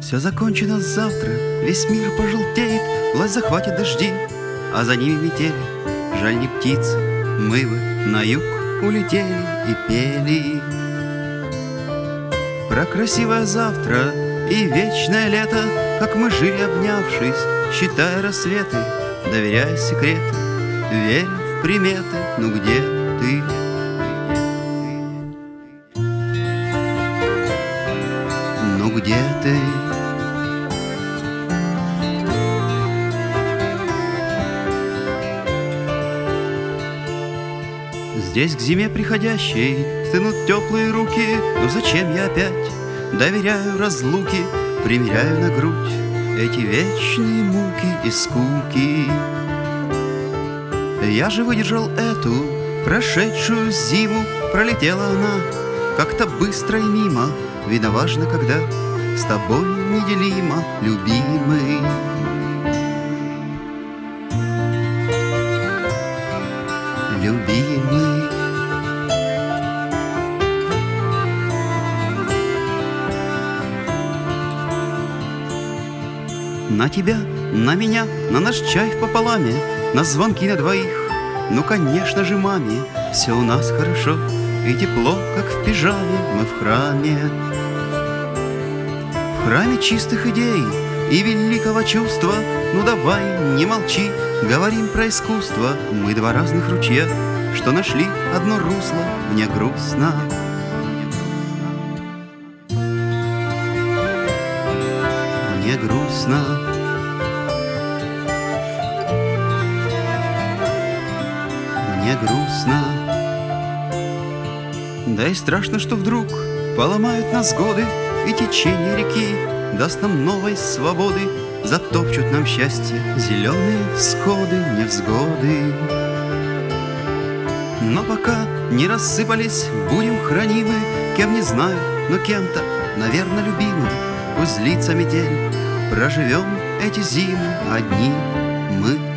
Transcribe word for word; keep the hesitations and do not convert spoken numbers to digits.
Все закончено завтра, весь мир пожелтеет, власть захватит дожди, а за ними метели. Жаль, не птицы, мы бы на юг улетели и пели про красивое завтра и вечное лето, как мы жили, обнявшись, считая рассветы, доверяя секреты, веря в приметы. Ну где ты? Ну где ты? Здесь к зиме приходящей стынут теплые руки. Но зачем я опять доверяю разлуки, примеряю на грудь эти вечные муки и скуки? Я же выдержал эту прошедшую зиму, пролетела она как-то быстро и мимо. Видно, важно, когда с тобой неделимо, любимый. Любимый. На тебя, на меня, на наш чай в пополаме, на звонки на двоих, ну, конечно же, маме. Все у нас хорошо и тепло, как в пижаме мы в храме. В храме чистых идей и великого чувства. Ну давай, не молчи, говорим про искусство. Мы два разных ручья, что нашли одно русло. Мне грустно. Мне грустно. Мне грустно. Да и страшно, что вдруг поломают нас годы, и течение реки даст нам новой свободы, затопчут нам счастье зеленые всходы, невзгоды. Но пока не рассыпались, будем хранимы, кем не знаю, но кем-то, наверное, любимым. Пусть длится метель, проживем эти зимы одни мы.